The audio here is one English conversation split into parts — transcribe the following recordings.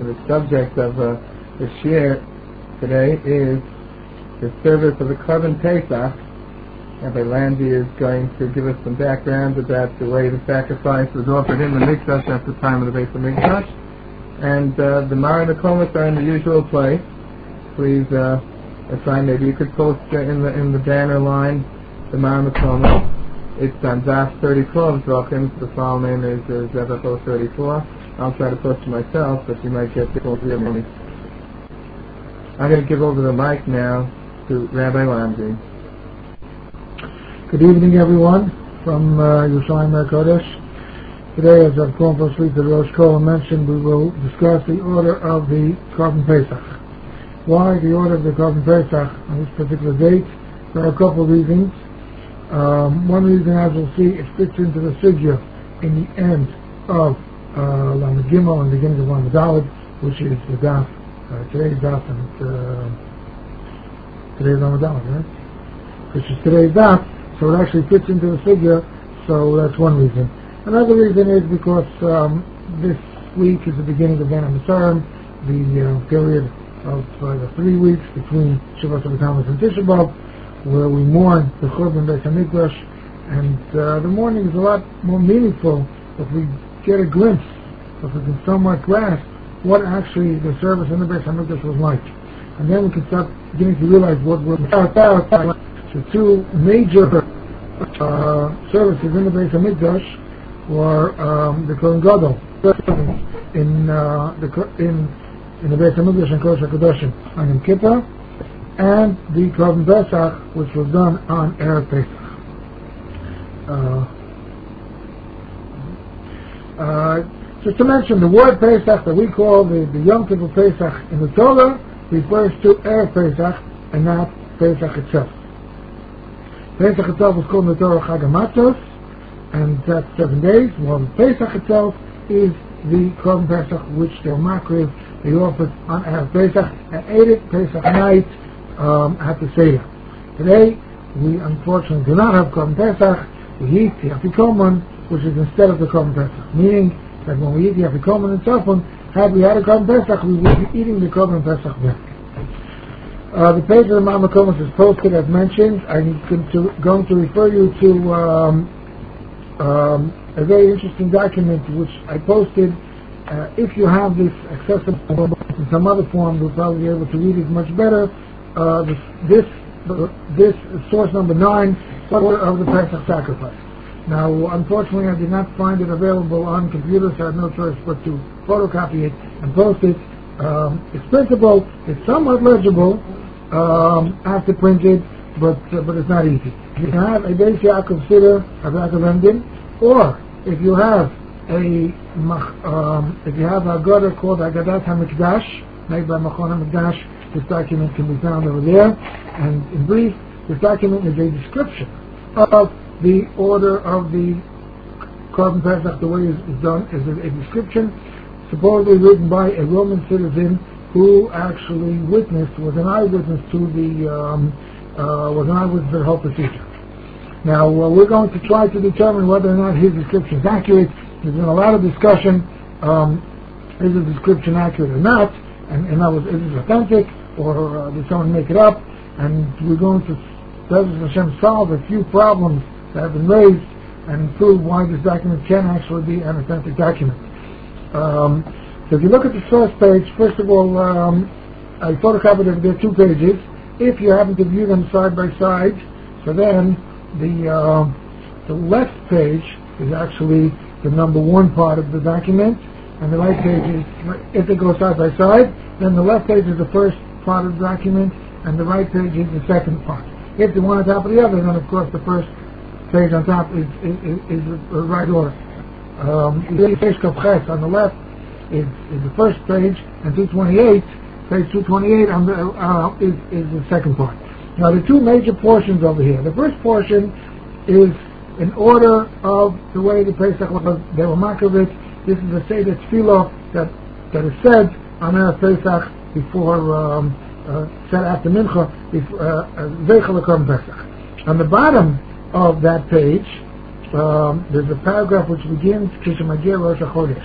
the subject of the shir today is the service of the Korban Pesach. Rabbi Landy is going to give us some background about the way the sacrifice was offered in the Mikdash at the time of the Beis HaMikdash. And the Mara and the Komas are in the usual place. Please, maybe you could post in the banner line the Mara and the Komas. It's on DAF 34 of Zvachim. The file name is Zevach 34. I'll try to post it myself, but you might get the whole deal. I'm going to give over the mic now to Rabbi Landy. Good evening, everyone, from Yerushalayim HaKodesh. Today, as I've called for sleep, the Rosh Kohen mentioned, we will discuss the order of the Korban Pesach. Why the order of the Korban Pesach on this particular date? There are a couple of reasons. One reason, as we'll see, it fits into the Sugya in the end of Lamed Gimel and beginning of Lamed Daled, which is the Daf, today's Daf, and today's Lamed Daled, right? Which is today's Daf, so it actually fits into the Sugya, so that's one reason. Another reason is because this week is the beginning of Ben HaMitzrayim, the period of the 3 weeks between Shavuot HaBatamas and Tisha B'Av, where we mourn the Churban Beis HaMikdash, and the mourning is a lot more meaningful if we get a glimpse, if we can somewhat grasp what actually the service in the Beis HaMikdash was like. And then we can start beginning to realize what we're about. The two major services in the Beis HaMikdash were the Kohen Gadol in the Beis HaMikdash and Kodesh HaKadoshim on Yom Kippur, and the Korban Pesach, which was done on Erev Pesach. Just to mention, the word Pesach that we call the Yom Kippur Pesach in the Torah refers to Erev Pesach and not Pesach itself. Pesach itself was called in the Torah Chag HaMatzos, and that's 7 days, while the Pesach itself is the Korban Pesach, which they'll makriv, they offered on Erev Pesach, and ate it Pesach night at the Seder. Today, we unfortunately do not have Korban Pesach. We eat the Afikoman, which is instead of the Korban Pesach, meaning that when we eat the Afikoman and Tzafon, had we had a Korban Pesach, we would be eating the Korban Pesach then. The page of the Ma'amar Komas is posted as mentioned. I'm going to refer you to a very interesting document which I posted. If you have this accessible in some other form, you'll probably be able to read it much better. This source number 9, order of the Pesach sacrifice. Now, unfortunately, I did not find it available on computer, so I had no choice but to photocopy it and post it. It's printable, it's somewhat legible after printed, but it's not easy. If you have a Beis Yaakov Siddur of Yaakov Emden, or if you have a Agada called Agadat HaMikdash, made by Machon HaMikdash, this document can be found over there. And in brief, this document is a description of the order of the Korban Pesach, the way it's done, is a description supposedly written by a Roman citizen who actually was an eyewitness to the whole procedure. Now, we're going to try to determine whether or not his description is accurate. There's been a lot of discussion, is the description accurate or not, and in other words, is it authentic, or did someone make it up? And we're going to, Bezos Hashem, solve a few problems that have been raised and prove why this document can actually be an authentic document. So if you look at the source page, first of all, I photocopied it. There are 2 pages. If you happen to view them side by side, so then the left page is actually the number 1 part of the document, and the right page is, if they go side by side, then the left page is the first part of the document, and the right page is the second part. If the one on top of the other, then of course the first page on top is the right order. The page on the left is the first page, and 228, page 228 on the, is the second part. Now, there are 2 major portions over here. The first portion is an order of the way the Pesach was. They were makriv. This is a Seder Tefillah that is said on Erev Pesach before, said after Mincha, Zeichel HaKorban Pesach. On the bottom of that page, there's a paragraph which begins Kishamagir Rosh HaChodesh.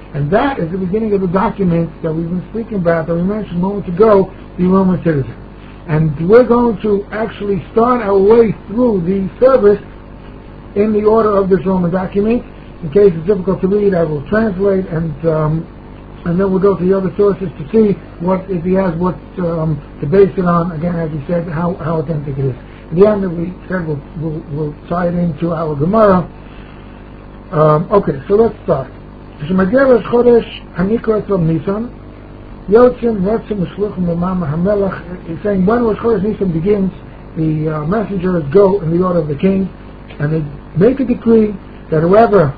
And that is the beginning of the document that we've been speaking about, that we mentioned a moment ago, the Roman citizen. And we're going to actually start our way through the service in the order of this Roman document. In case it's difficult to read, I will translate, and then we'll go to the other sources to see what, if he has what to base it on. Again, as he said, how authentic it is. At the end, we said we'll tie it into our Gemara. Okay, so let's start. He's saying when Rosh Chodesh Nisan begins, the messengers go in the order of the king, and they make a decree that whoever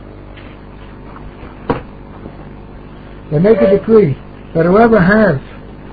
has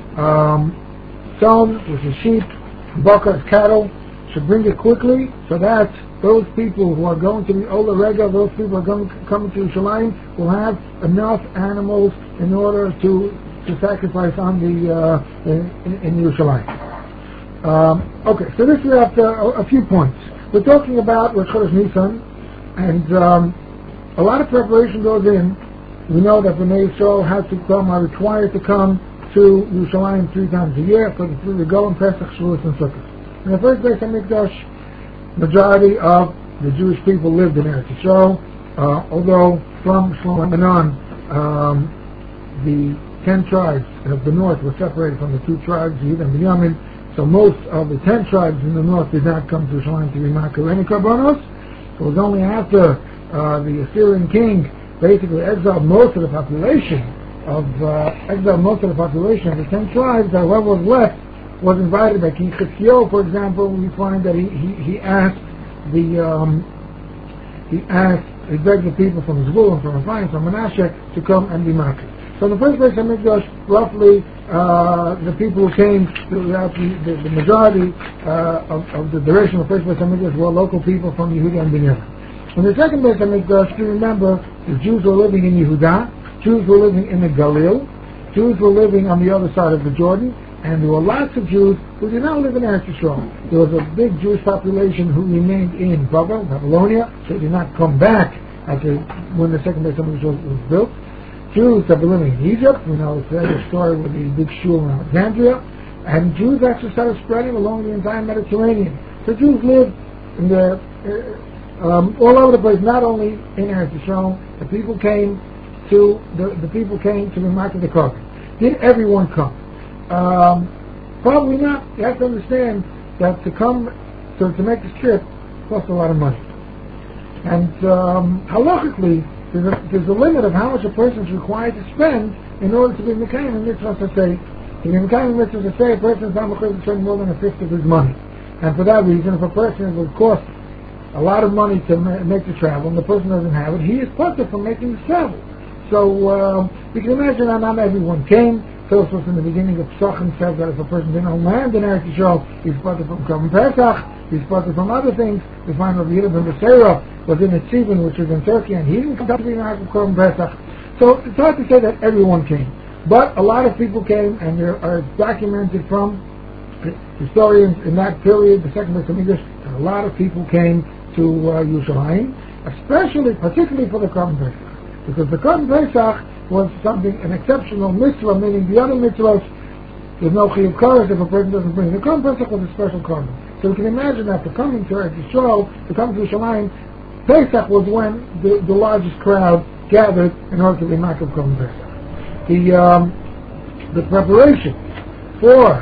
sown, which is sheep, bakar, cattle, should bring it quickly, so that those people who are going to the Ola Rega, those people who are coming to Yerushalayim, will have enough animals in order to sacrifice on the in Yerushalayim. Okay, so this is after a few points. We're talking about Rosh Chodesh Nisan, and a lot of preparation goes in. We know that Bnei Yisrael are required to come to Yerushalayim 3 times a year for the 3 Regalim, Pesach, Shavuos, and Sukkot. In the first Beis HaMikdash, majority of the Jewish people lived in Eretz Yisrael, although from Shlomo and on, the 10 tribes of the north were separated from the 2 tribes, Yehuda and Binyamin, so most of the 10 tribes in the north did not come to Yerushalayim to be Makar any Karbanos. So it was only after the Assyrian king basically exiled most of the population of the 10 tribes, that whoever was left was invited by King Chizkiyahu, for example. We find that he begged the people from Zvulun, from Ephraim, from Manasseh to come and be Makar. So in the first Beis HaMikdash, roughly the people who came throughout the majority of the duration of the first Beis HaMikdash were local people from Yehuda and Binyamin. In the second Beis HaMikdash, you remember, the Jews were living in Yehuda, Jews were living in the Galil, Jews were living on the other side of the Jordan, and there were lots of Jews who did not live in Eretz Yisrael. There was a big Jewish population who remained in Babylonia. They did not come back when the second Beis HaMikdash was built. Jews that were living in Egypt, we know it's a story with the big shul in Alexandria, and Jews actually started spreading along the entire Mediterranean. So Jews lived in all over the place, not only in Eretz Yisrael. The people came to the mark of the Karban. Did everyone come? Probably not. You have to understand that to make this trip costs a lot of money, and halachically, there's a limit of how much a person is required to spend in order to be Mekayim Mitzvahs Aseh. To be Mekayim Mitzvahs Aseh, a person is not required to spend more than 1/5 of his money. And for that reason, if a person would cost a lot of money to make the travel, and the person doesn't have it, he is punished for making the travel. So you can imagine that not everyone came. Tosfos in the beginning of Pesachim says that if a person didn't own land in Eretz Yisrael, he's punished from Korban Pesach, he's punished from other things. We find Rabbi Yehuda ben Beseira was in Tzibin, which is in Turkey, and he didn't come to be marked with Korban Pesach. So it's hard to say that everyone came, but a lot of people came, and there are documented from historians in that period, the second Beis HaMikdash, that a lot of people came to Yerushalayim, particularly for the Korban Pesach, because the Korban Pesach was an exceptional mitzvah, meaning the other mitzvahs, there's no chiyuv kares if a person doesn't bring. The Korban Pesach was a special korban. So we can imagine that to coming to Eretz Yisrael, to come to Yerushalayim, Pesach was when the largest crowd gathered in order to be Makar Korban Pesach. The preparation for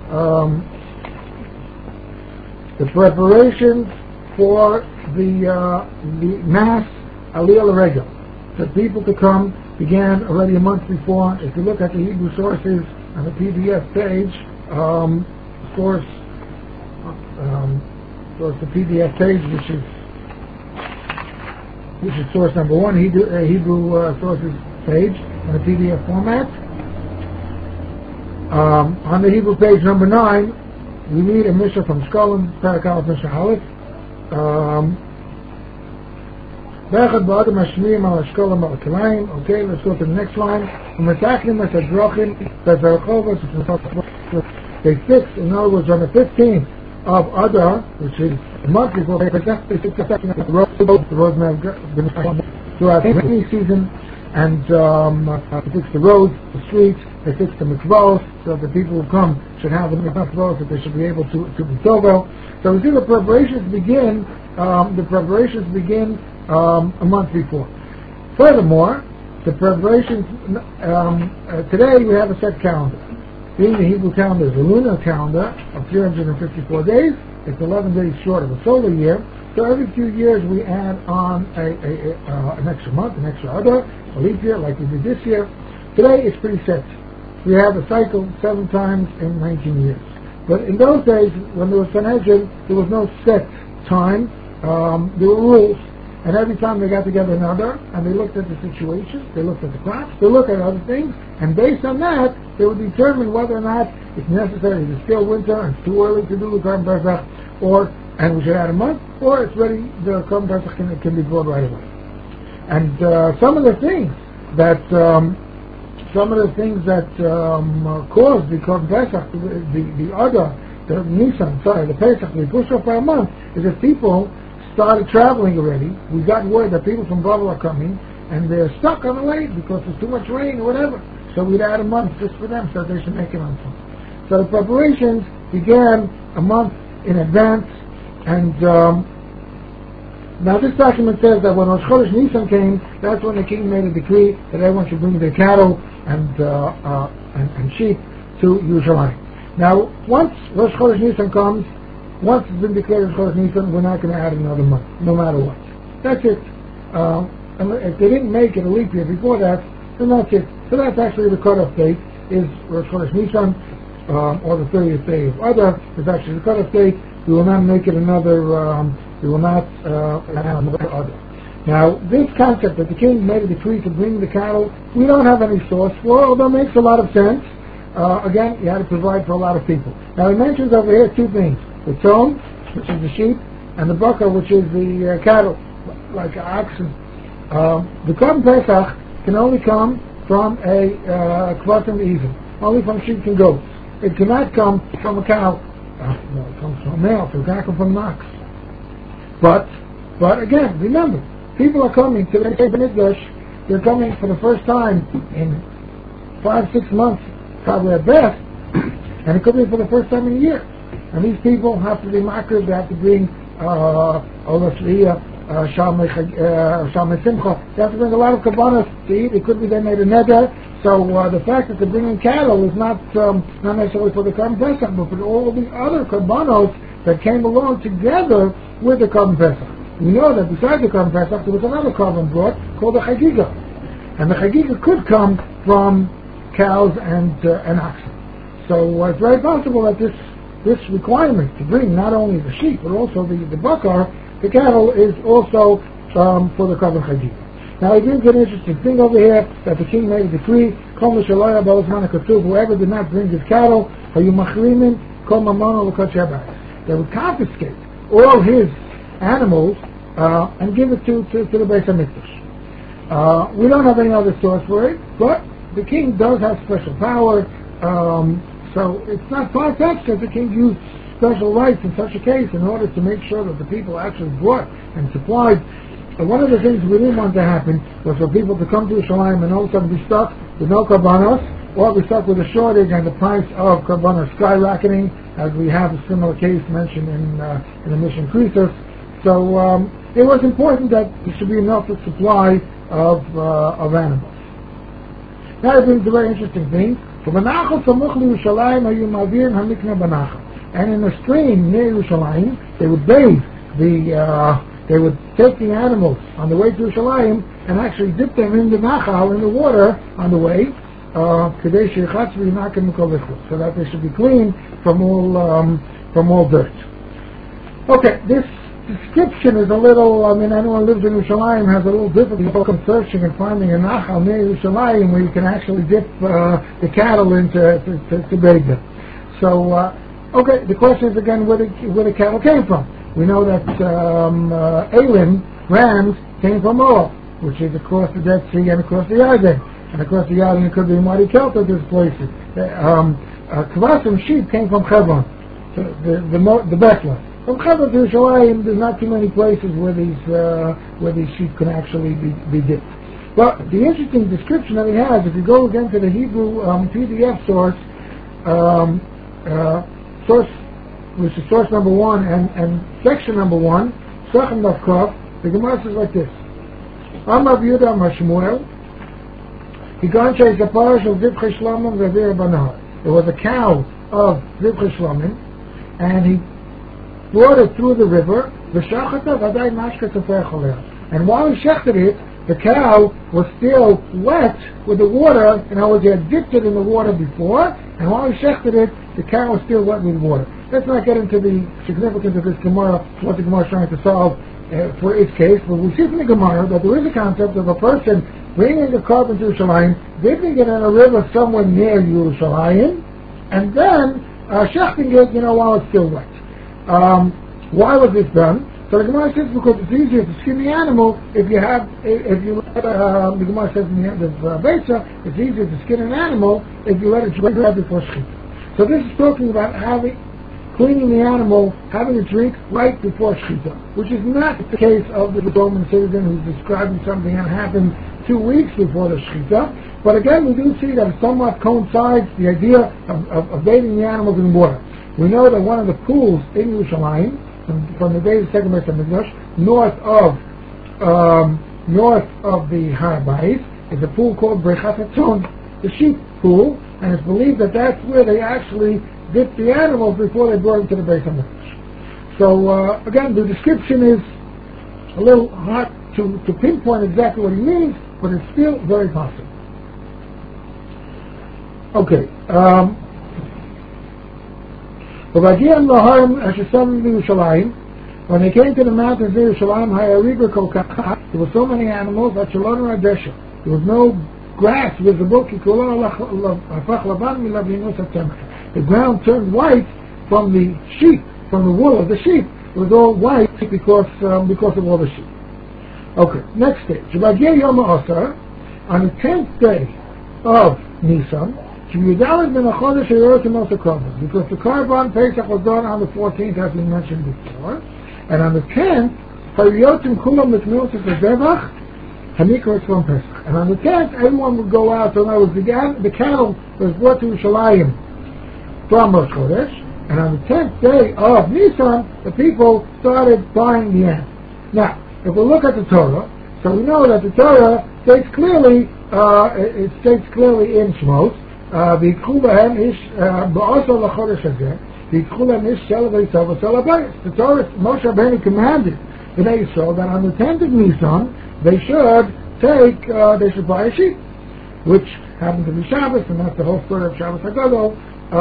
the mass Aliyah L'Regel, that people to come, began already a month before. If you look at the Hebrew sources on the PDF page, source the PDF page, which is source number 1, Hebrew sources page in the PDF format. On the Hebrew page number 9, we read a Mishnah from Shkolim, Parak Aleph, Mishnah Aleph. Okay, let's go to the next line. They fixed, in other words, on the 15th of Adar, which is a month before Pesach, they fixed the road throughout the rainy season, and they fix the roads, the streets, they fix the mitzvahs, so the people who come should have enough mitzvahs that they should be able to be tovel. So we see the preparations begin. A month before. Furthermore, the preparations today we have a set calendar. Being the Hebrew calendar is a lunar calendar of 354 days. It's 11 days short of a solar year. So every few years we add on an extra month, an extra other, a leap year like we did this year. Today it's pretty set. We have a cycle 7 times in 19 years. But in those days, when there was Sanhedrin, there was no set time. There were rules. And every time they got together another, and they looked at the situations, they looked at the crops, they looked at other things, and based on that, they would determine whether or not it's necessary to still winter and it's too early to do the Korban Pesach, and we should add a month, or it's ready, the Korban Pesach can be brought right away. And some of the things that caused the Korban Pesach, the Pesach, to be pushed off by a month, is that people started traveling already. We got word that people from Babel are coming, and they're stuck on the way because there's too much rain or whatever. So we'd add a month just for them, so they should make it on time. So the preparations began a month in advance, and now this document says that when Rosh Chodesh Nisan came, that's when the king made a decree that everyone should bring their cattle and sheep to Yerushalayim. Now, once Rosh Chodesh Nisan comes, once it's been declared as Chodesh Nisan, we're not going to add another month, no matter what. That's it. And if they didn't make it a leap year before that, then that's it. So that's actually the cutoff date, is Rosh Chodesh Nisan, or the 30th day of Adar is actually the cutoff date. We will not make it another, we will not add another Adar. Now, this concept that the king made a decree to bring the cattle, we don't have any source for, although it makes a lot of sense. Again, you had to provide for a lot of people. Now, he mentions over here 2 things. The tzom, which is the sheep, and the bakar, which is the cattle, like oxen. The Korban Pesach can only come from a kvasim even, only from sheep and goats. It cannot come from a cow. It comes from a male, so it cannot come from an ox. But again, remember, people are coming to the Beit Mikdash. They're coming for the first time in 5-6 months, probably at best, and it could be for the first time in a year. And these people have to be makriv, they have to bring Ola Shliya, Shalmei Simcha. They have to bring a lot of kabbanos to eat. It could be they made a neder. So the fact that they're bringing cattle is not necessarily for the Korban Pesach, but for all the other kabbanos that came along together with the Korban Pesach. We know that besides the Korban Pesach, there was another korban brought called the Chagiga. And the Chagiga could come from cows and oxen. So it's very possible that this requirement to bring not only the sheep but also the bakar, the cattle, is also for the Korban Chagiga. Now he brings an interesting thing over here that the king made a decree: whoever did not bring his cattle, they would confiscate all his animals and give it to the Beis HaMikdash. We don't have any other source for it, but the king does have special power. So it's not far-fetched that the king used special rights in such a case in order to make sure that the people actually brought and supplied. One of the things we didn't want to happen was for people to come to Yerushalayim and all of a sudden be stuck with no karbanos, or be stuck with a shortage and the price of karbanos skyrocketing, as we have a similar case mentioned in the Mission Creasus. So it was important that there should be enough supply of animals. Now it brings a very interesting thing. And in a stream near Yerushalayim, they would bathe they would take the animals on the way to Yerushalayim and actually dip them in the nachal, in the water on the way, so that they should be clean from all dirt. Okay, this description is a little, anyone who lives in Yerushalayim has a little difficulty searching and finding a nachal near Yerushalayim where you can actually dip the cattle into to bathe them. So, okay, the question is again where the cattle came from. We know that Elim, rams, came from Moab, which is across the Dead Sea and across the Yarden. And across the Yarden it could be Mari Kelta, there's places. Kvasim, sheep, came from Hebron, the best one. From Hebron to Yerushalayim, there's not too many places where these sheep can actually be dipped. But the interesting description that he has, if you go again to the Hebrew PDF source, which is source number 1 and section number 1, Sechem Daf Kaf, the Gemara says like this: Amar Yehuda Amar Shmuel, Higancha is a parish of Zivchei Shlomim Zavir Banahar. There was a cow of Zivchei Shlomim, and he brought it through the river. And while he shechted it, the cow was still wet with the water. In other words, he had dipped it in the water before, and while he shechted it, the cow was still wet with water. Let's not get into the significance of this Gemara, what the Gemara is trying to solve for its case, but we see from the Gemara that there is a concept of a person bringing a carbon to Yerushalayim, dipping it in a river somewhere near Yerushalayim, and then shechting it, while it's still wet. Why was this done? So the Gemara says because it's easier to skin the animal the Gemara says in the end of Beitza, it's easier to skin an animal if you let it dry before Shechita. So this is talking about cleaning the animal, having it drink right before Shechita, which is not the case of the Roman citizen who's describing something that happened 2 weeks before the Shechita. But again, we do see that it somewhat coincides the idea of bathing the animals in water. We know that one of the pools in Yerushalayim, from the days of the second Beis Hamikdash, north of the Har Bayis, is a pool called Brechat Hatzon, the sheep pool, and it's believed that that's where they actually dipped the animals before they brought them to the Beis Hamikdash. So again, the description is a little hard to pinpoint exactly what he means, but it's still very possible. Okay. When they came to the mountains of Yerushalayim, there were so many animals that there was no grass visible. The ground turned white from the sheep, from the wool of the sheep. It was all white because of all the sheep. Okay, next stage. On the 10th day of Nisan, because the Karban Pesach was done on the 14th, as we mentioned before, and on the 10th, and on the 10th, everyone would go out. So now the cattle was brought to Yerushalayim from Rosh Chodesh, and on the 10th day of Nisan, the people started buying the animal. Now, if we look at the Torah, so we know that the Torah states clearly, in Shmos, the Torah, Moshe Rabbeinu commanded the Israel that on the 10th of Nisan they should buy a sheep, which happened to be Shabbos, and that's the whole story of Shabbos HaGadol.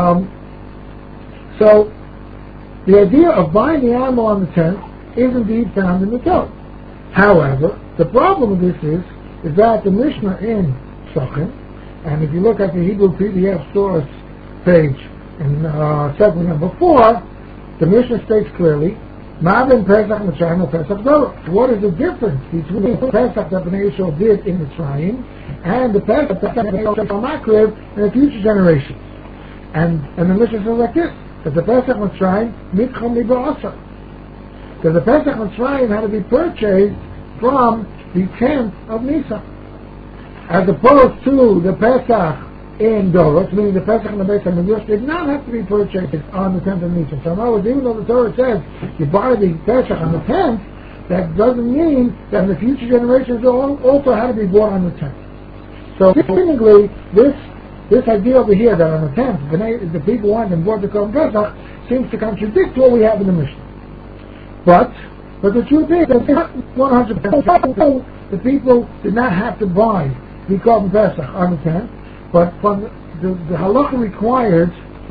So the idea of buying the animal on the 10th is indeed found in the Torah. However, the problem with this is that the Mishnah in Shochem, and if you look at the Hebrew PDF source page in segment number 4, the Mishnah states clearly, Ma'avin Pesach Mitzrayim or Pesach Dorah. What is the difference between the Pesach that Bnei Yisrael did in Mitzrayim and the Pesach that Bnei Yisrael Makriv in the future generations? And the Mishnah says like this, that the Pesach Mitzrayim Mitcham Liba'asa. Because the Pesach Mitzrayim had to be purchased from the 10th of Nisan, as opposed to the Pesach in Doros, meaning the Pesach and the Beis Hamikdash did not have to be purchased on the 10th of Nisan. So in other words, even though the Torah says you buy the Pesach on the 10th, that doesn't mean that in the future generations also had to be bought on the 10th. So seemingly, this idea over here that on the 10th the people went and bought the Korban Pesach seems to contradict what we have in the Mishnah. But the truth is that 100% the people did not have to buy the Korban Pesach on the 10th, but from the halacha required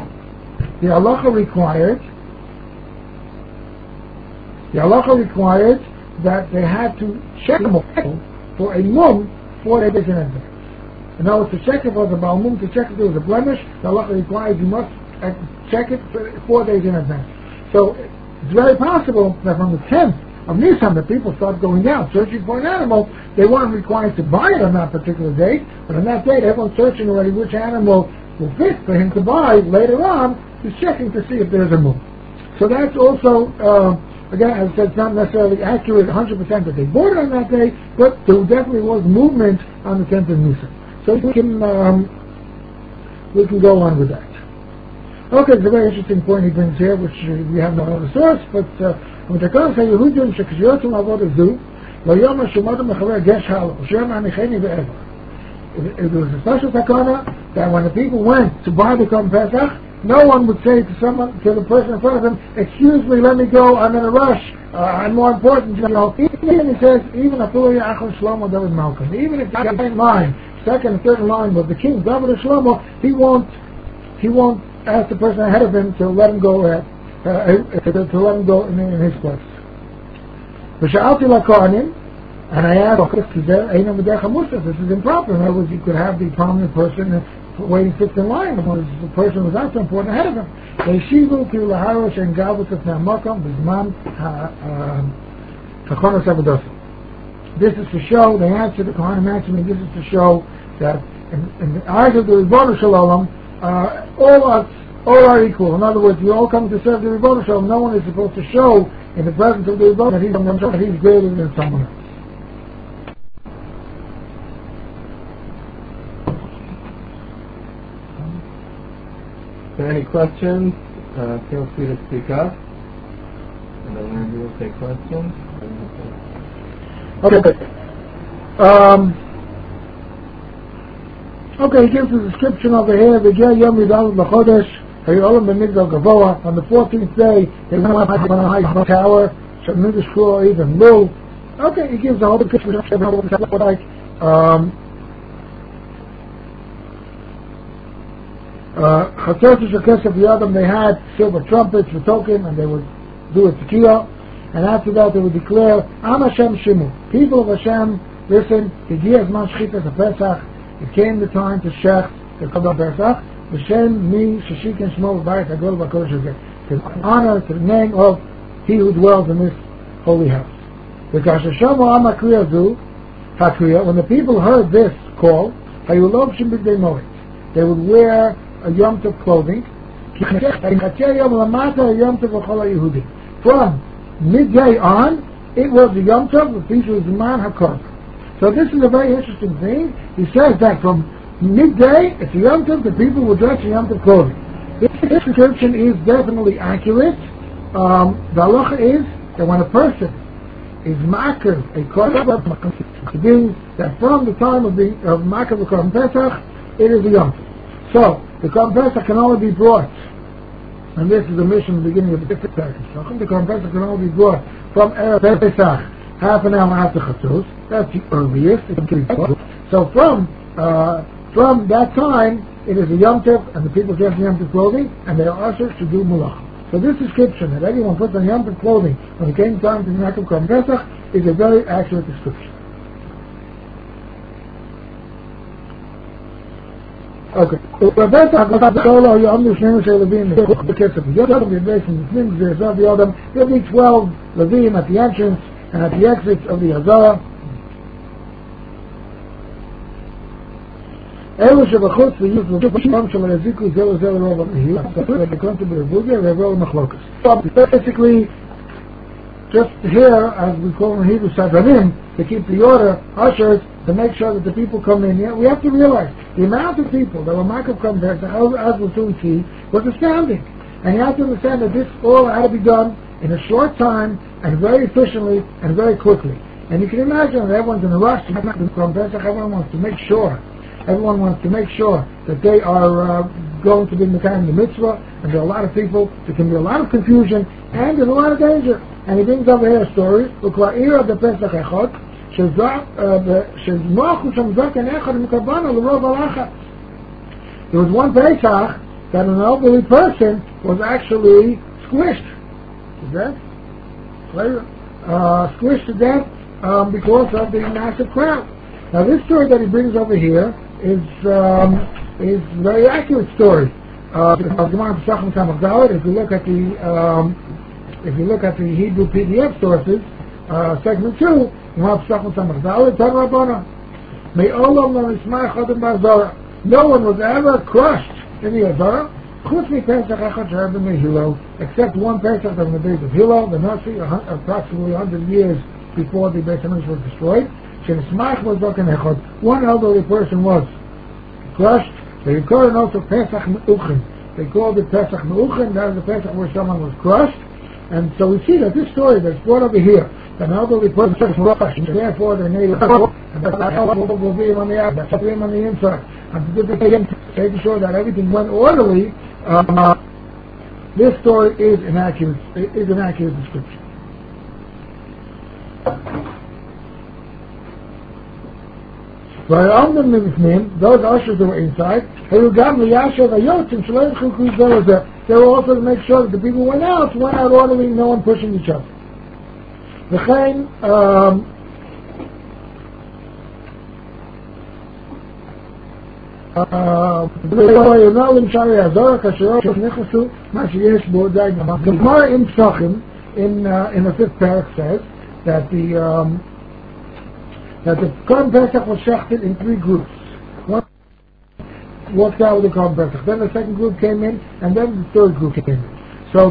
that they had to check them for a mum 4 days in advance. In other words, to check it for the Baal Mum, to check if there was a blemish, the halacha requires you must check it for 4 days in advance. So it's very possible that from the 10th of Nisan, the people start going down, searching for an animal. They weren't required to buy it on that particular date, but on that date, everyone's searching already which animal will fit for him to buy later on, he's checking to see if there's a move. So that's also Again, as I said, it's not necessarily accurate 100% that they bought it on that day, but there definitely was movement on the 10th of Nisan. So we can go on with that. Okay, it's a very interesting point he brings here, which we have no other source, but when the Kohen say Yehudim shekashyotim avodah zu, lo yom hashumad mechaver gesh halo, shem anicheni ve'ever. It was a special takana that when the people went to buy the Korban Pesach, no one would say to the person in front of him, "Excuse me, let me go. I'm in a rush. I'm more important." You know, even he says, even Apulia Achon Shlomo David Malcolm, even if the guy in line, second and third in line was the king, David Shlomo, he won't ask the person ahead of him to let him go in his place. V'sha'alti lakohanim, and I asked, this is improper. In other words, you could have the prominent person waiting fifth in line, because the person was not so important ahead of him. This is to show, they answered, the Kohanim answered me, this is to show that in the eyes of the Ribono Shel Olam, all are equal. In other words, you all come to serve the Ribono Shel Olam. No one is supposed to show in the presence of the Ribono that he's greater than someone else. If there are any questions, feel free to speak up, and then we will take questions. Okay. Okay, he gives a description over here. On the 14th day, they went up on a high tower, or even low. Okay, he gives a whole description of what it looked like. They had silver trumpets for token, and they would do a tekiah, and after that they would declare, Am Hashem Shimu, people of Hashem, listen, it came the time to shech the Korban Pesach, B'Shem mi sheshiken shmo v'bayit hagol v'kodesh hazeh, to honor, to the name of he who dwells in this holy house. Because Sheshomo Am HaKriya Zu, HaKriya, when the people heard this call, Hayulobshim b'Bnei Moed, they would wear a Yom Tov clothing. From midday on, it was the Yom Tov, the feast was Zman HaKorban. So this is a very interesting thing. He says that from midday, it's a Yom Tov, the people will dress in Yom Tov clothing. This description is definitely accurate. The halacha is that when a person is makar a korban, it means that from the time of makar the Korban Pesach, it is a Yom Tov. So the Korban Pesach can only be brought, and this is the mission at the beginning of the Pesach. The Korban Pesach can only be brought from Erev Pesach, half an hour after Chatzos. That's the earliest. So from that time, it is a Yom Tov, and the people dress in Yom Tov clothing, and they are ushered to do Malach. So this description that everyone puts on Yom Tov clothing when it came time to the Makar Korban Pesach is a very accurate description. Okay. There'll be 12 Levim at the entrance and at the exits of the Hazara. Basically, just here, as we call in Hebrew, Sadranim, to keep the order, ushers, to make sure that the people come in here. We have to realize the amount of people that were Makar Korban Pesach, as we'll soon see, was astounding. And you have to understand that this all had to be done in a short time and very efficiently and very quickly. And you can imagine that everyone's in a rush to make Korban Pesach. Everyone wants to make sure that they are going to be Mekayim the mitzvah, and there are a lot of people, there can be a lot of confusion, and there's a lot of danger. And he brings over here a story, there was one Pesach that an elderly person was actually squished to death, squished to death because of the massive crowd. Now this story that he brings over here is a very accurate story. If you look at the Hebrew PDF sources, segment 2, no one was ever crushed in the Hazara Chutz mi Pesach echad she'er b'nei Hillel, except one Pesach from the days of Hillel, the Nasi, approximately 100 years before the Beis Hamikdash was destroyed. She'nismach was Doken echad. One elderly person was crushed. They called it also Pesach Me'uchen. They called it Pesach Me'uchen. That was the Pesach where someone was crushed. And so we see that this story that's brought over here, an elderly person was crushed, and therefore the native and the will be on the outside, that's him on the inside. And to making sure that everything went orderly, this story is an accurate description. Those ushers that were inside, they were also to make sure that the people who went out orderly, no one pushing each other. The Gemara in Psachim in the fifth parak says that the Korban Pesach was shechted in three groups. One walked out with the Korban Pesach, then the second group came in, and then the third group came in. So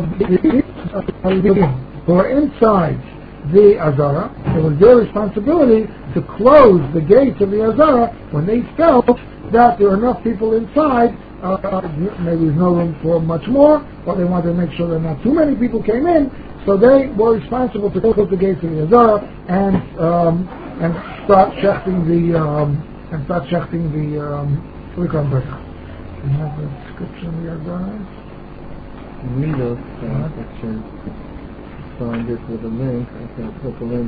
who were inside the Azara, it was their responsibility to close the gates of the Azara when they felt that there were enough people inside. Maybe there's no room for much more, but they wanted to make sure that not too many people came in, so they were responsible to close the gates of the Azara and start shechting the Korban Pesach. We have the description of the Azara. Milos section. Find this with a link. I can put the link.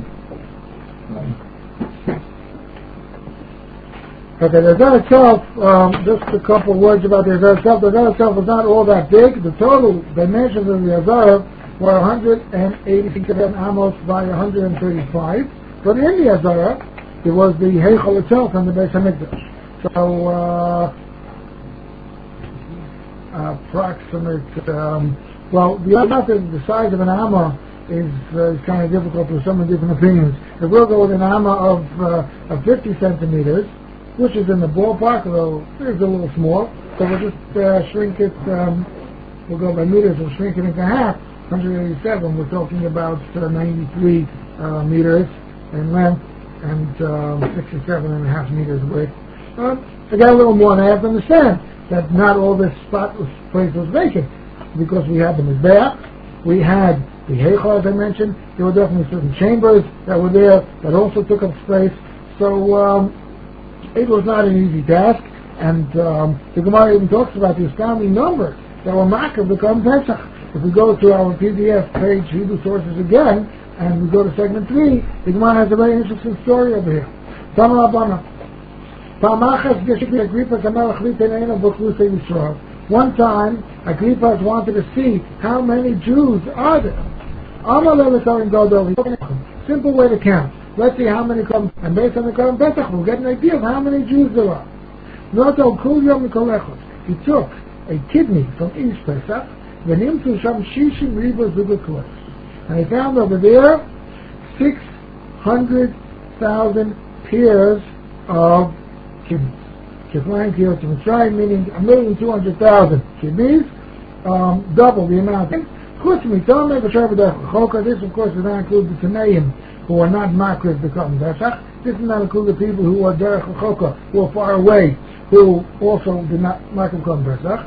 Okay, the Azara itself, just a couple of words about the Azara itself. The Azara itself was not all that big. The total dimensions of the Azara were 187 amos by 135. But in the Azara, there was the Heichal itself and the Beis Hamikdash. So, approximate, the size of an amma is kind of difficult with some different opinions. If we'll go with an amma of 50 centimeters, which is in the ballpark, although it's a little small, so we'll just shrink it, we'll go by meters, we'll shrink it into half. 187, we're talking about 93 meters in length and 67 and a half meters width. I got a little more, and I have to understand that not all this place was vacant, because we had the Mizbeach, we had the Heichal, as I mentioned. There were definitely certain chambers that were there that also took up space. So it was not an easy task, and the Gemara even talks about the astounding numbers that were makar become Pesach. If we go to our PDF page, Hebrew Sources again, and we go to segment 3, the Gemara has a very interesting story over here. One time, Agrippa wanted to see how many Jews are there. Simple way to count. Let's see how many come, and based on the Korban Pesach, we'll get an idea of how many Jews there are. He took a kidney from each Pesach, and he found over there 600,000 pairs of kidneys. Meaning 1,200,000 kidneys, double the amount. This, of course, does not include the Tanaim, who are not makriv the Korban Pesach. This does not include the people who are derech l'choka, who are far away, who also do not makriv Korban Pesach.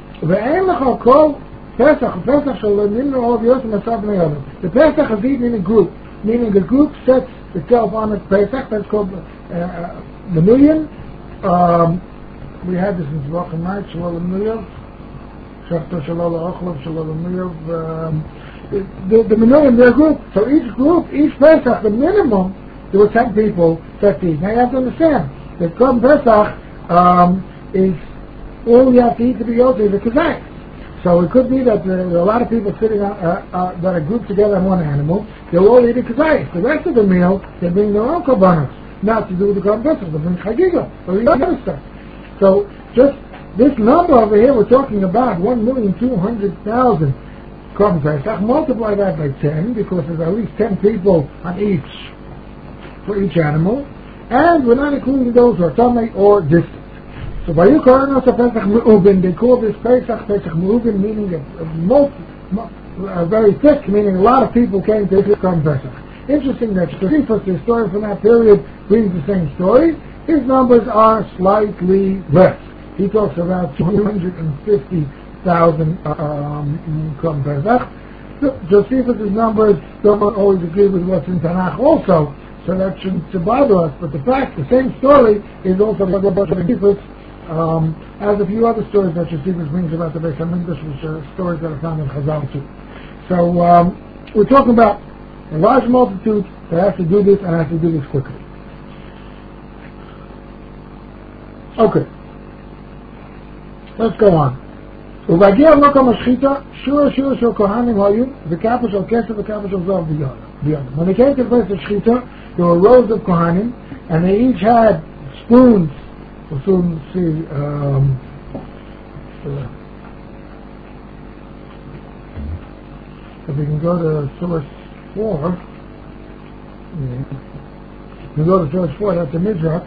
The Pesach is eaten in a group, meaning a group sets itself on its Pesach. That's called the million. We had this in Tzvach and Night, Shalom Miliv, Shachta Shalom Ochlav, Shalom Miliv. The million, their group. So each group, each Pesach, the minimum, there were 10 people set to eat. Now you have to understand that Korban Pesach is all you have to eat to be Yotze is a Kazakh. So it could be that there are a lot of people sitting that are grouped together on one animal. They'll all eat a Kazakh. The rest of the meal, they bring their own Korbanos. Not to do with the Korban Pesach, but in Chagiga, or the other stuff. So, just this number over here, we're talking about 1,200,000 Korban Pesach. Multiply that by 10, because there's at least 10 people on for each animal, and we're not including those who are tummy or distant. So Vayikor Nosah Pesach Me'ubin, they call this Pesach Me'ubin, meaning very thick, meaning a lot of people came to this Korban Pesach. Interesting that Josephus, the historian from that period, brings the same story. His numbers are slightly less. He talks about 250,000 Korban Pesach. Josephus' numbers don't always agree with what's in Tanakh also, so that shouldn't bother us. But the fact, the same story is also about Josephus, as a few other stories that Josephus brings about the Beis HaMikdash, which are stories that are found in Chazal too. So we're talking about a large multitude that has to do this and has to do this quickly. Okay, let's go on. ובהגיע למקום השחיטה, שורה של כהנים היו, וכפה של כסף וכפה של זהב בידם. When they came to the place of shchita, there were rows of kohanim, and they each had spoons. We'll soon see. If we can go to source 4, we go to source 4. That's the Mizrach.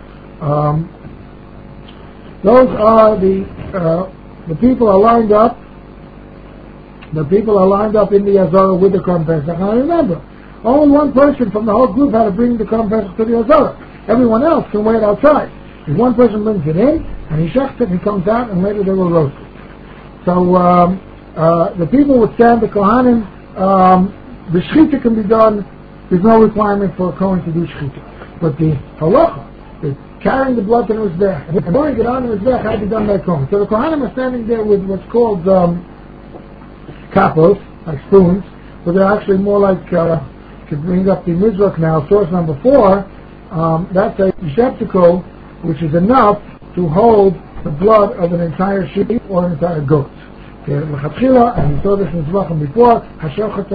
Those are the people are lined up. The people are lined up in the Azara with the Korban Pesach. Now remember, only one person from the whole group had to bring the Korban Pesach to the Azara. Everyone else can wait outside. If one person brings it in, and he shechts it, he comes out, and later they will roast it. So the people would stand, the Kohanim, the Shechita can be done, there's no requirement for a Kohen to do Shechita. But the Halacha, carrying the blood to the Mizbech, and pouring it on the Mizbech had to be done by Kohen. So the Kohanim are standing there with what's called kapos, like spoons, but they're actually more like, to bring up the Mizrach now, source number 4, that's a receptacle which is enough to hold the blood of an entire sheep or an entire goat. And we saw this in Zvachim before, the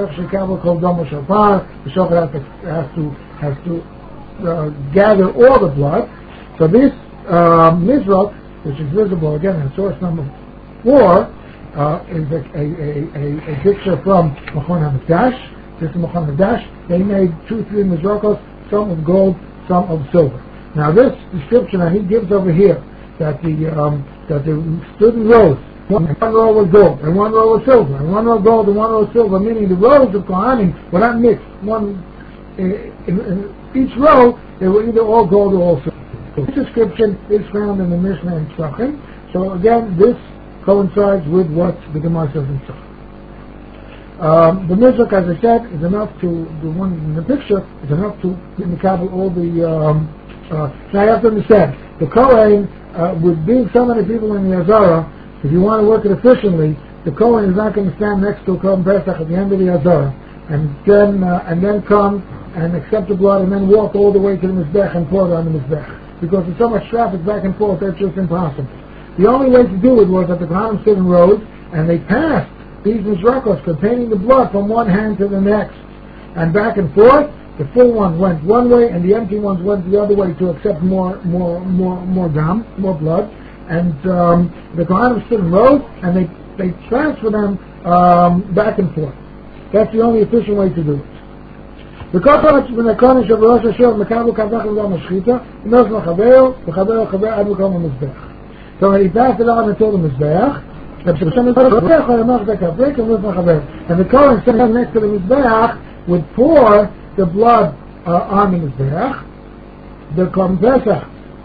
shochet has to gather all the blood. So this Mizrach, which is visible again in source number 4, is a picture from Machon HaMikdash. This is Machon HaMikdash. They made 2-3 Mizrachos, some of gold, some of silver. Now this description that he gives over here, that the stood in rows, one row was gold, and one row was silver, and one row gold, and one row silver, meaning the rows of Kohanim were not mixed. In each row, they were either all gold or all silver. This description is found in the Mishnah in Tzachim. So again, this coincides with what the Gemara says in Tzachim. The Mizrach, as I said, is enough to, the one in the picture, is enough to cover all the, now you have to understand, the Kohen, with being so many people in the Azara, if you want to work it efficiently, the Kohen is not going to stand next to a Korban Pesach at the end of the Azara, and then come and accept the blood, and then walk all the way to the Mizbech and pour it on the Mizbech. Because there's so much traffic back and forth, that's just impossible. The only way to do it was that the Kohanim stood in rows, and they passed these Mizrachos containing the blood from one hand to the next, and back and forth. The full ones went one way, and the empty ones went the other way to accept more dam, more blood. And the Kohanim stood in rows, and they transfer them back and forth. That's the only efficient way to do it. The Kohanim when the Kohanim of Rosh Hashanah Mekabu Kavach L'Gam Shchita, Nos L'Chaveo, L'Chaveo Chaveo Ad L'Gam Mizbech. So when he passed it on until the Mizbech, and the Kohen standing next to the Mizbech would pour the blood on the Mizbech. The Korban Pesach,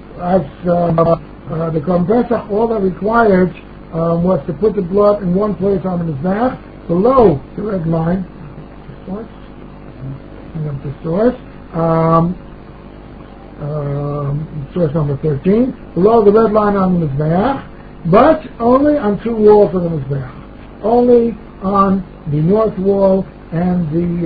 the Korban Pesach, all that required was to put the blood in one place on the Mizbech, below the red line. Source number 13, below the red line on the Mizbech, but only on 2 walls of the Mizbech. Only on the north wall and the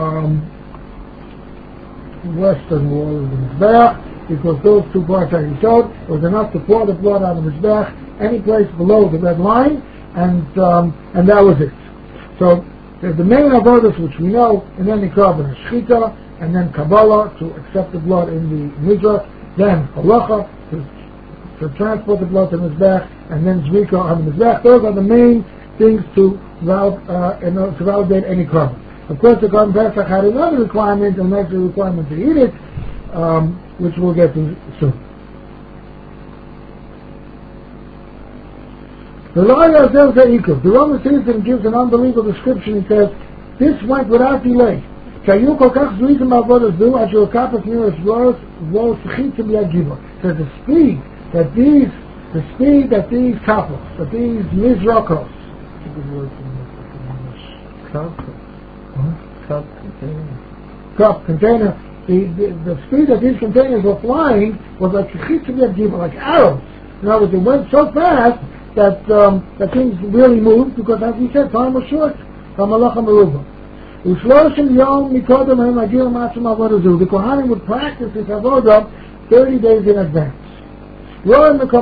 western wall of the Mizbech, because those 2 parts I showed, it was enough to pour the blood on the Mizbech, any place below the red line, and that was it. So there's the main avodas which we know, and then the Korban Shchita, and then Kabbalah to accept the blood in the Mizrach, then Halacha to transport the blood to the Mizbech, and then Zvika on the Mizbech. Those are the main things to validate any Korban. Of course, the Korban Pesach had another requirement, and that's the requirement to eat it, which we'll get to soon. The Roman citizen gives an unbelievable description. He says, this went without delay. Says the speed that these couples, that these mizrakos, that's a good word for cup container, the speed that these containers were flying was like like arrows. In other words, it went so fast that things really moved, because as we said, time was short. The Kohanim would practice this avodah 30 days in advance. Now with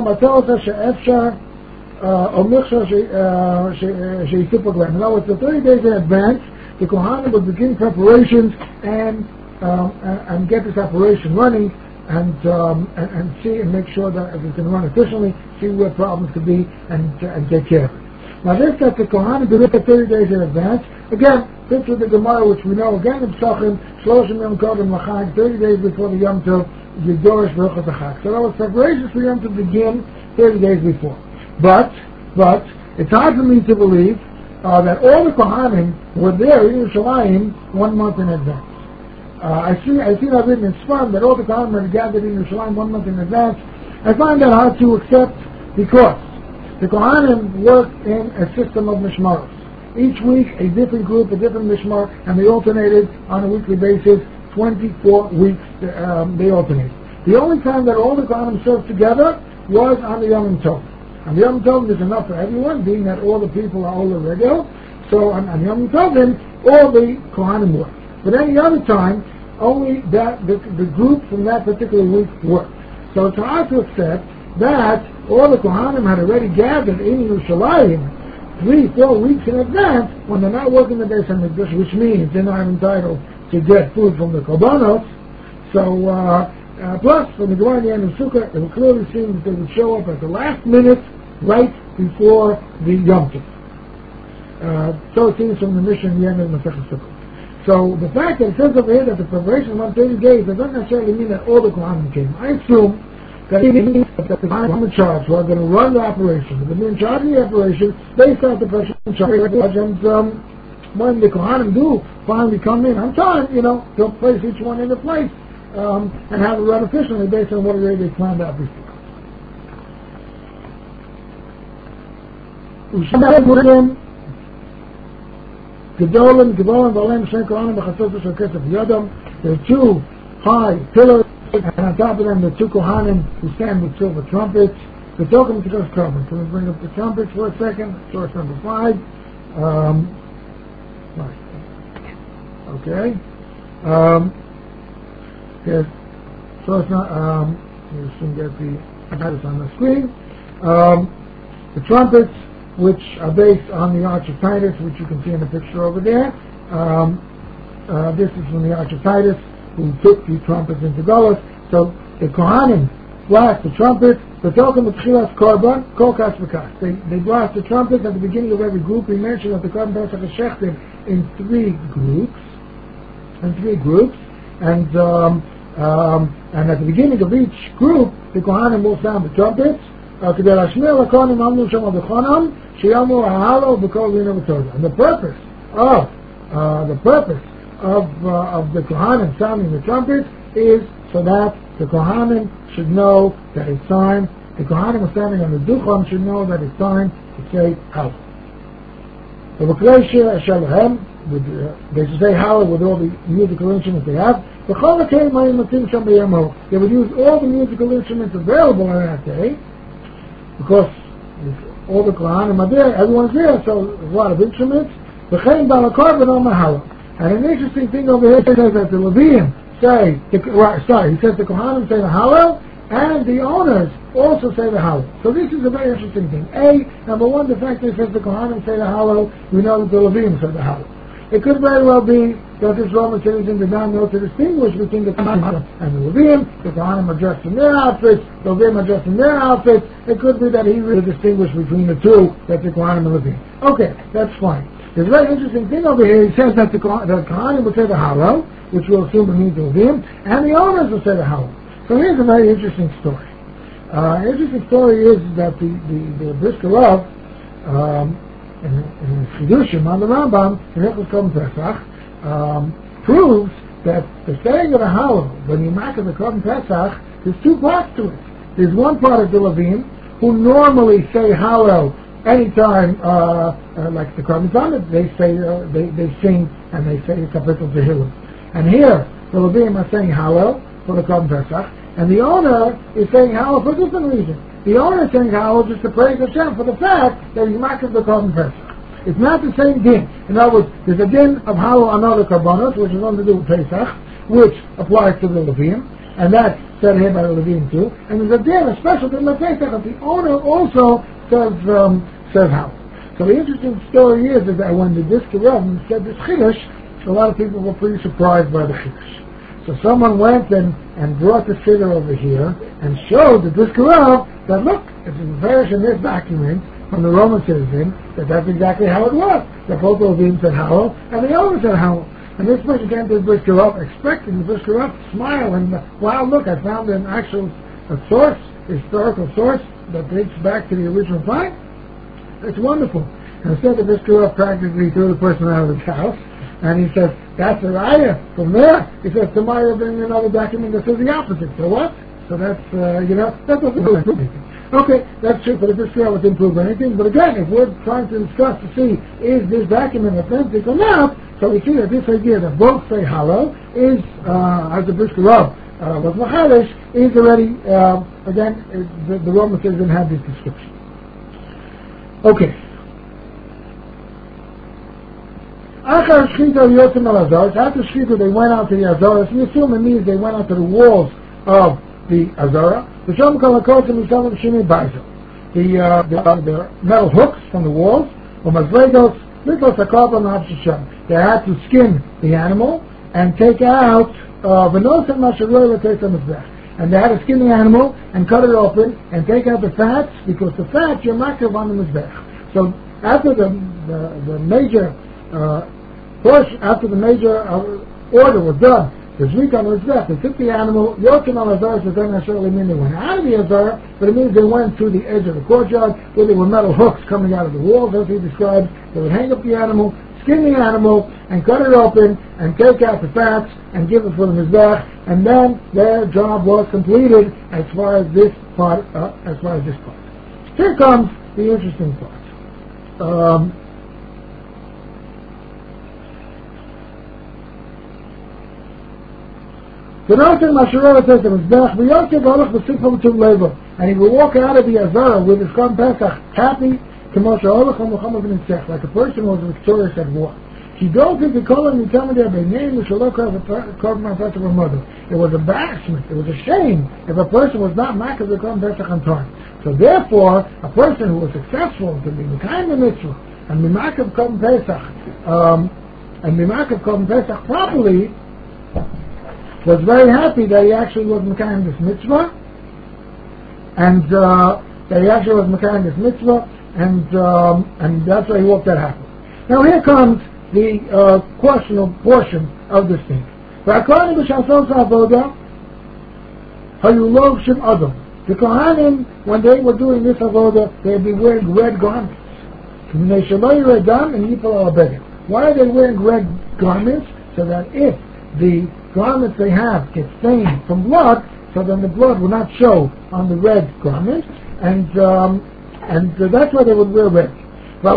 the 30 days in advance, the Kohanim would begin preparations and get this operation running, and see and make sure that it can run efficiently, see where problems could be, and take care of it. Now this that the Kohanim do it 30 days in advance. Again, this is the Gemara, which we know again in Psachim, 30 days before the Yom Tov, Yidorish Berachot HaChag. So that was preparations for Yom Tov begin 30 days before. But it's hard for me to believe that all the Kohanim were there in Yerushalayim 1 month in advance. I see I've written in Sfam that all the Kohanim were gathered in Yerushalayim 1 month in advance. I find that hard to accept, because the Kohanim work in a system of mishmaros. Each week a different group, a different mishmar, and they alternated on a weekly basis. 24 weeks they alternated. The only time that all the Kohanim served together was on the Yom Tov. On the Yom Tov is enough for everyone, being that all the people are all regular. So on Yom Tovim, all the Kohanim work. But any other time, only the group from that particular week worked. So it's hard to accept that all the Kohanim had already gathered in Yerushalayim 3-4 weeks in advance when they're not working the Beis HaMikdash, which means they're not entitled to get food from the Korbanos. So, plus, from the Gemara and the Sukkah, it would clearly seem that they would show up at the last minute, right before the Yom Tov. So it seems from the Mishnah in the end of the Masechah Sukkah. So the fact that it says over here that the preparation was 30 days does not necessarily mean that all the Kohanim came. I assume that it means that the Kohanim in charge who are going to run the operation, they're going to be in charge of the operation, they start the person in charge, and when the Kohanim do finally come in on time, they'll place each one in the place and have it run efficiently based on what already they planned out before. There are 2 high pillars, and on top of them the 2 Kohanim who stand with silver trumpets. The token to God's covenant. Can we bring up the trumpets for a second? Source number 5. Okay. Yes. Source not. You should get the address on the screen. The trumpets, which are based on the Arch of Titus, which you can see in the picture over there. This is from the Arch of Titus, who took the trumpets into Golos. So the Kohanim blast the trumpet. The token of Tchilas Korban, Kolkas V'kas. They blast the trumpets at the beginning of every group. We mentioned that the Korban Pesach is shechted in 3 groups. And at the beginning of each group, the Kohanim will sound the trumpets. And the purpose of the Kohanim sounding the trumpet is so that the Kohanim should know that it's time. The Kohanim standing on the Ducham should know that it's time to say Hallel. They should say Hallel with all the musical instruments they have. They would use all the musical instruments available on that day, because all the Kohanim are there, everyone's there, so there's a lot of instruments. And an interesting thing over here says that the Leviim say, he says the Kohanim say the Hallel, and the owners also say the Hallel. So this is a very interesting thing. Number 1, the fact that it says the Kohanim say the Hallel, we know that the Leviim say the Hallel. It could very well be that this Roman citizen did not know to distinguish between the Kohanim and the Leviim. The Kohanim are dressed in their outfits, the Leviim are dressed in their outfits. It could be that he really distinguished between the 2, that the Kohanim and Leviim. Okay, that's fine. There's a very interesting thing over here. He says that the Kohanim will say the Hallel, which we'll assume it means the Leviim, and the owners will say the Hallel. So here's a very interesting story. An interesting story is that the Brisker Rav in Chidushim on the Rambam, in Hilchos Korban Pesach, proves that the saying of the Hallel, when you make the Korban Pesach, there's two parts to it. There's one part of the Levim, who normally say Hallel anytime, like the Korban Summit, they say, they sing, and they say Kapitel Tehillim. And here, the Levim are saying Hallel for the Korban Pesach, and the owner is saying Hallel for a different reason. The owner is saying Hallel just to praise Hashem for the fact that he's making the Korban Pesach. It's not the same din. In other words, there's a din of Hallel on other Korbanos, which is nothing to do with Pesach, which applies to the Levim, and that's said here by the Levim too. And there's a din, a special din of Pesach, that the owner also says Hallel. So the interesting story is that when the Brisker Rav said this Chiddush, a lot of people were pretty surprised by the Chiddush. So someone went and brought the Siddur over here and showed the Brisker Rav that look, it's a version in this document from the Roman citizen that's exactly how it was. The both Levim said Hallel and the owner said Hallel. And this person came to the Brisker Rav expecting the Brisker Rav to smile and, wow, look, I found an actual source, historical source that dates back to the original time. It's wonderful. And instead the Brisker Rav practically threw the person out of his house. And he says, that's a raya. From there, he says, tomorrow you'll bring me another document that says the opposite. So what? So that's, that doesn't prove anything. Okay, that's true for the Brisker Rav, it didn't prove anything. But again, if we're trying to discuss to see, is this document authentic or not, so we see that this idea that both say Hallel is, as the Brisker Rav was Machalish, is already, again, the Roman citizen had this description. Okay. After Shechita, they went out to the Azaras. We assume it means they went out to the walls of the Azara. The metal hooks from the walls. They had to skin the animal and take out and they had to skin the animal and cut it open and take out the fats, because the fats you're makriv on the mizbech. So after the major after the major order was done, the Zrika was left. They took the animal, Yotim al Azar, so then necessarily mean they went out of the Azar, but it means they went to the edge of the courtyard where there were metal hooks coming out of the walls, as he described. They would hang up the animal, skin the animal, and cut it open, and take out the fats, and give it for the Mizbech, and then their job was completed as far as this part. Here comes the interesting part. And he would walk out of the Azara with his Korban Pesach happy, like a person who was victorious at war. He goes into Kolan and tell me there by name, which will look at the Korban Pesach of her mother. It was embarrassment, it was a shame if a person was not Makar the Korban Pesach on time. So therefore, a person who was successful to be Mekayim the Mitzvah and be Makar Korban Pesach, properly, was very happy that he actually was Mekayim this mitzvah, and that's why he walked that happy. Now here comes the questionable portion of this thing. The Kohanim, when they were doing this avodah, they'd be wearing red garments. Why are they wearing red garments? So that if the garments they have get stained from blood, so then the blood will not show on the red garment, and that's why they would wear red. And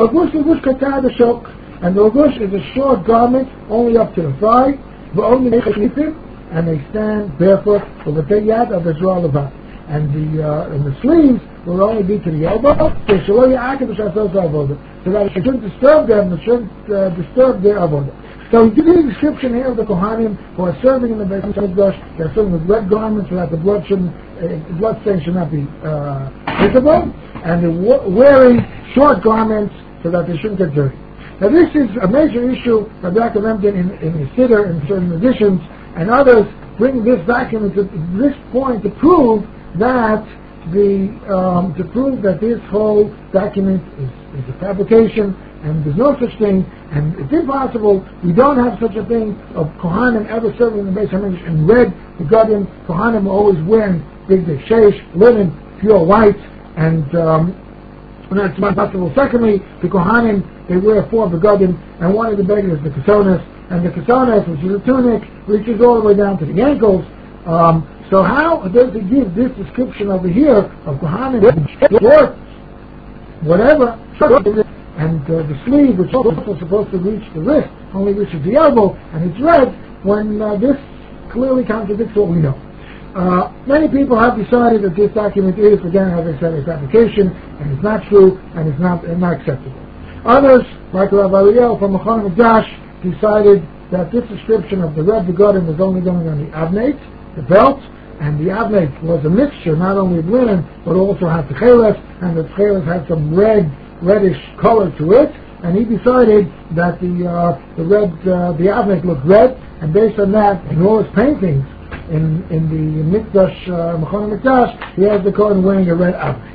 the lagush is a short garment, only up to the thigh, and they stand barefoot with the yad of the Zohar Levat. And the sleeves will only be to the elbow, so that it shouldn't disturb them, it shouldn't disturb their avodah. So he gives you a description here of the Kohanim who are serving in the Beit HaMikdash. They're serving with red garments so that the blood stain should not be visible, and they're wearing short garments so that they shouldn't get dirty. Now this is a major issue that Dr. Memden in his Siddur, in certain editions, and others bring this document to this point to prove that this whole document is a fabrication, and there's no such thing, and it's impossible. We don't have such a thing of Kohanim ever serving in the Beit HaMikdash in red. The Gadim Kohanim are always wearing big sheish, linen, pure white, and And that's not possible. Secondly, the Kohanim, they wear 4 begadim, and one of the begadim is the kesones, and the kesones, which is a tunic, reaches all the way down to the ankles. So how does it give this description over here of Kohanim, or whatever, and the sleeve, which is also supposed to reach the wrist, only reaches the elbow, and it's red, when this clearly contradicts what we know. Many people have decided that this document is, again, as I said, a fabrication, and it's not true, and it's not acceptable. Others, like Rav Ariel from Mechon Mikdash, decided that this description of the red begadim was only going on the avnate, the belt, and the avnate was a mixture not only of linen, but also had the cheles, and the cheles had some reddish color to it, and he decided that the avnate looked red, and based on that, in all his paintings, in the Mikdash, Mechon Mikdash, he has the Kohen wearing a red avnate.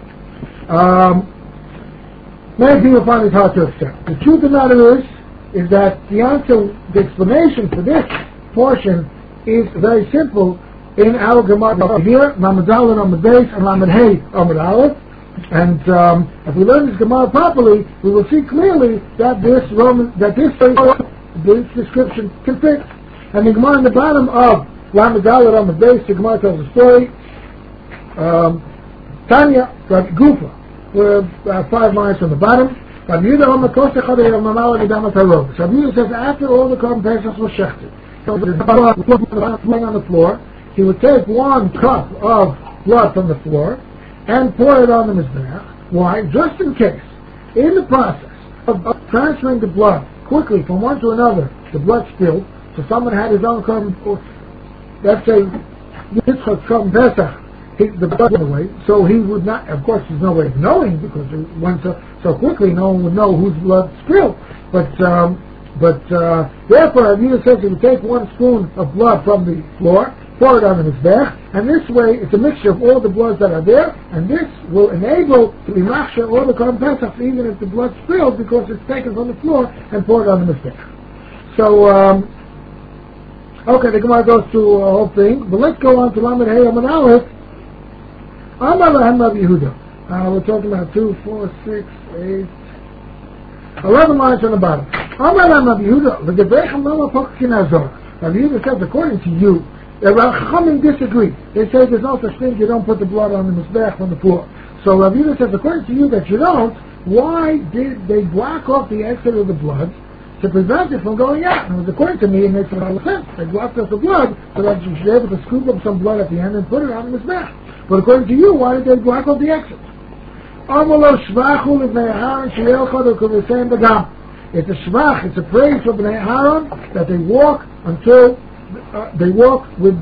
Many people find it hard to accept. The truth of the matter is that the explanation for this portion is very simple in our Gemara here, Lamed Aleph, Lamed Beis, and Lamed Hey, Lamed Aleph. And if we learn this Gemara properly, we will see clearly that this description can fit. And the Gemara in the bottom of Lamed Aleph, Lamed Beis, the Gemara tells a story. Tanya, Gufa, we're 5 lines from the bottom. Rabbi Yehuda says after all the Korban Pesach was shechted, so the blood laying on the floor, he would take 1 cup of blood from the floor and pour it on the mizbeach. Why? Just in case, in the process of transferring the blood quickly from one to another, the blood spilled, so someone had his own Korban, let's say, Yitzchak Korban Pesach, the blood went away, so he would not, of course there's no way of knowing, because it went so quickly, no one would know whose blood spilled. But therefore, Yehuda says he would take 1 spoon of blood from the floor, pour it on the mizbeach, and this way it's a mixture of all the bloods that are there, and this will enable to be machshir all the Korban Pesach, even if the blood spilled, because it's taken from the floor and poured on the mizbeach. So, okay, the Gemara goes through a whole thing, but let's go on to Lamed Hey Lamed Aleph. Amar Lahem Rav Yehuda. We're talking about 2, 4, 6, 8, 11 lines on the bottom. Amar Lahem Rav Yehuda. V'debrechem lama pokkin azor. Rav Yehuda says, according to you, the Chachamim disagree. They say there's no such thing. You don't put the blood on the mizbeach from the floor. So Rav Yehuda says, according to you, that you don't. Why did they block off the exit of the blood to prevent it from going out? And according to me, it makes a lot of sense. They blocked off the blood so that you should be able to scoop up some blood at the end and put it on the mizbeach. But according to you, why did they block off the exit? It's a shvach, it's a praise for Bnei Aaron that they walk until they walk with